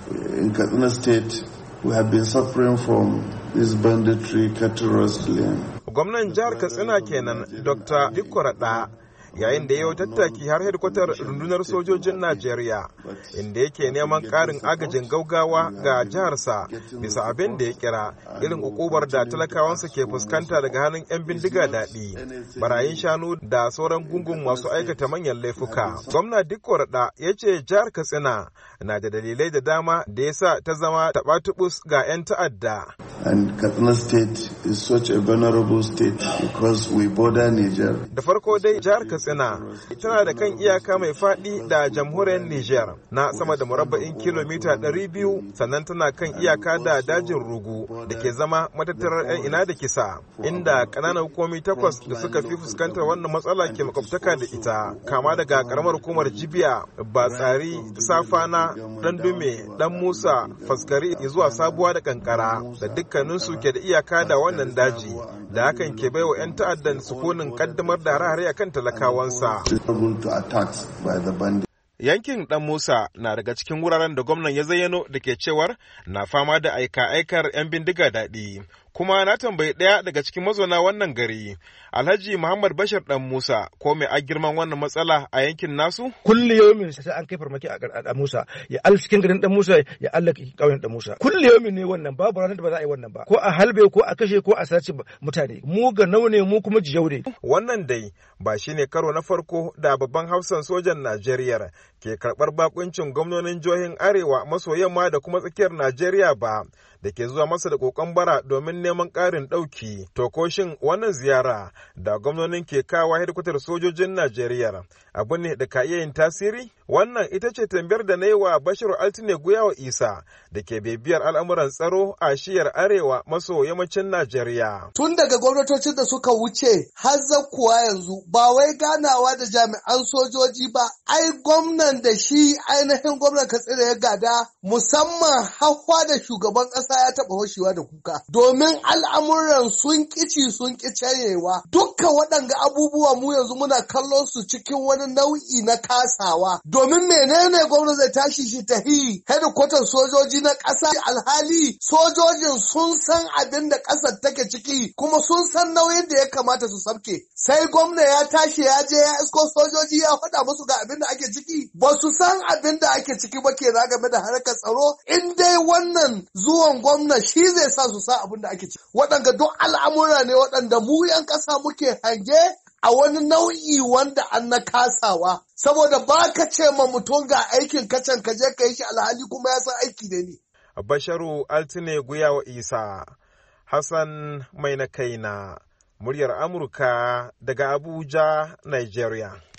In Katsina State, we have been suffering from this banditry cattle rustling. Gwamnan jihar Katsina kenan Dr. Dikko Rada yayin da ya tattaki har hedkwatar rundunar sojojin Najeriya inda yake neman ƙarin agajin gaugawa ga jiharsa bisa abin da ya kira irin ukubar da talakawansa ke fuskanta daga hannun 'yan bindiga daɗi, barayin shanu da sauran gungun masu aikata manyan laifuka. Gwamna Dikko Rada ya ce jihar Katsina na da dalilai da dama da ya sa ta zama taɓa-tubus ga 'yan ta'adda. And Katsina State is such a vulnerable state because we border Niger. Da farko dai jihar Katsina tana da kan iyaka mai faɗi da jamhuriyar Niger na sama da murabba'in kilomita 200, sannan tana kan iyaka da dajin Rugu da ke zama matattarar 'yan ina da kisa, inda ƙananan hukumomi 8 da suka fi fuskantar wannan matsala ke makwabtaka da ita, kama daga ƙaramar hukumar Jibiya, Batsari, Safana, Dandume, Dan Musa, Faskari zuwa Sabuwa da Kankara, da dukkaninsu ke da iyaka da wannan daji, da hakan ke baiwa 'yan ta'addan sukunin kaddamar da hare-hare kan talakawansa. Yankin Dan Musa na daga cikin wuraren da gwamnan ya zayyano da ke cewar na fama da aika-aikar 'yan bindiga daɗi. Kuma na tambayi ɗaya daga cikin mazauna wannan gari, Alhaji Muhammad Bashir Dan Musa, ko mai a girman wannan matsala a yankin nasu? Kulli yomin sai an kai farmaki a Dan Musa, ya al cikin garin Dan Musa, ya Allah ƙauyen Dan Musa. Kulli yomin ne wannan, babu ranar da ba za a yi wannan ba. Ko a halbe, ko a kashe, ko a sace mutane. Mu ga naune, mu kuma jiyau ne. Wannan dai ba shine karo na farko da babban hafsan sojan Najeriya ke karɓar bakuncin gwamnonin jihohin Arewa maso yamma da kuma tsakiyar Najeriya ba, da ke zuwa masa da kokon bara domin neman ƙarin ɗauki. To ko shin wannan ziyara da gwamnonin ke kawo hedkwatar sojojin Najeriya abu ne da ka iya yin tasiri? Wannan ita ce tambayar da na yi wa Bashiru Altine Guyawa Isa da ke bibiyar al'amuran tsaro a shiyar Arewa maso yammacin Najeriya. Tun daga gwamnatocin da suka wuce har kuwa yanzu ba wai ganawa da jami'an sojoji ba, ai gwamnan da shi ainihin gwamnan Katsina ya gada, musamman hawa da shugaban ƙasa ya taɓa hoshewa da kuka. Domin al'amuran sun ƙici sun ƙi canyewa. Dukkan waɗanga abubuwa mu yanzu muna kallon su cikin wani nau'i na kasawa. Domin menene gwamnati zai tashi shi tahi hedikwatar sojoji na ƙasa, alhali sojojin sun san abin da ƙasar take ciki kuma sun san nauyin da ya kamata su sabke. Sai gwamna ya tashi ya je ya isko sojoji ya faɗa musu ga abin da ake ciki. Ba su san abin da ake ciki ba kenan game da harkar tsaro. In dai wannan zuwan gwamna shi zai sa su sa abin da ake ciki. Waɗanda duk al'amura ne waɗanda mu 'yan ƙasa muke hange a wani nau'i wanda an na kasawa. Saboda ba ka ce ma mutum ga aikin kacan ka je ka yi shi alhali kuma ya san aiki ne. Basharu Altine Guyawa Isa, Hassan Mai na kaina, muryar Amurka daga Abuja, Nigeria.